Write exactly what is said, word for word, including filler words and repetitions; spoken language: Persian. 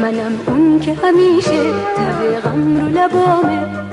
منم اون که همیشه تب غم رو لبامه.